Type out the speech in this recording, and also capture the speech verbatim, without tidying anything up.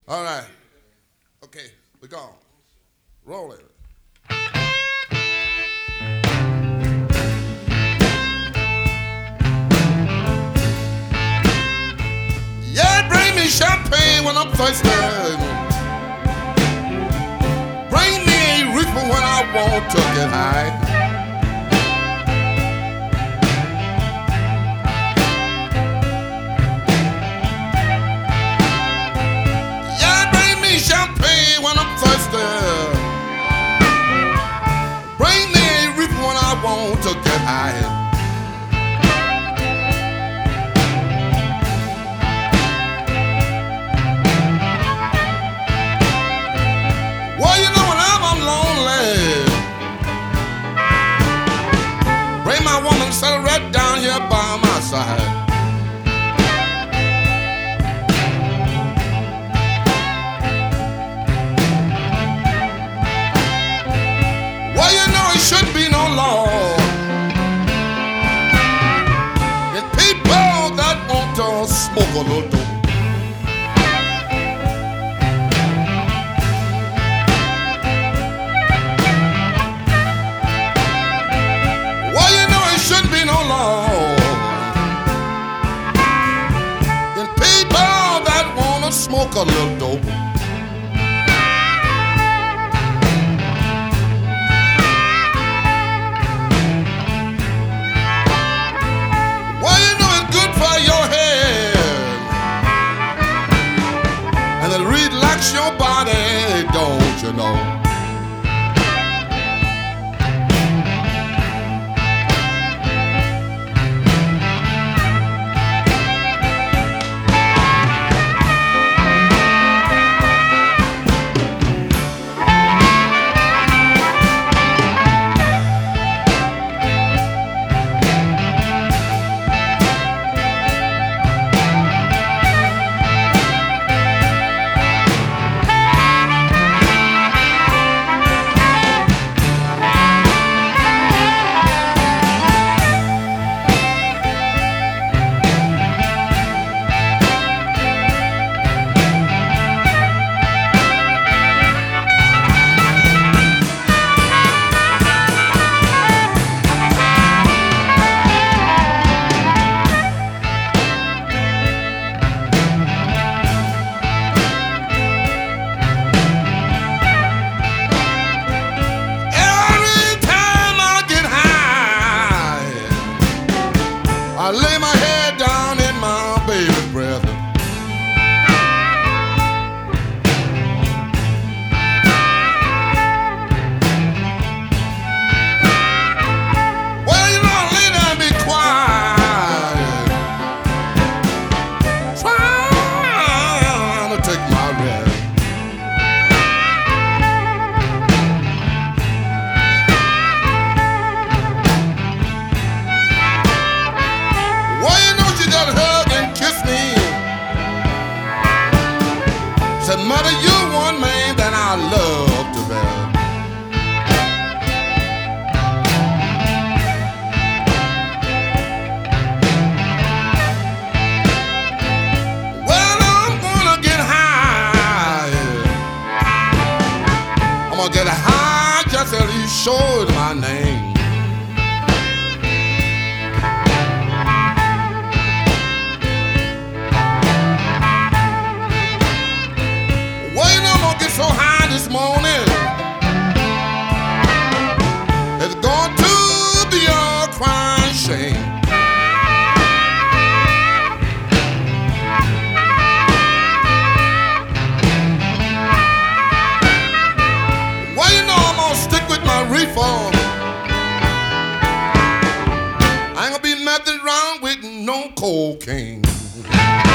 All right. Okay, we gone. Roll it. Yeah, bring me champagne when I'm thirsty. Bring me a reefer when I want to get high. Champagne when I'm thirsty. Bring me a reefer when I want to get high. Well, you know whenever I'm lonely, bring my woman, set her right down here by my side. Shouldn't be no law in people that want to smoke a little dope. Well, you know it shouldn't be no law in people that want to smoke a little dope. Relax your body, don't you know? I lay my head down in my baby's breath. Well, you know, I lay down and be quiet, trying to take my rest. Said, mother, you're one man that I love to bear. Well, I'm gonna get high. I'm gonna get high just as you showed my name. So high this morning, it's going to be a crying shame. Well, you know I'm gonna stick with my reefer. I ain't gonna be nothing wrong with no cocaine.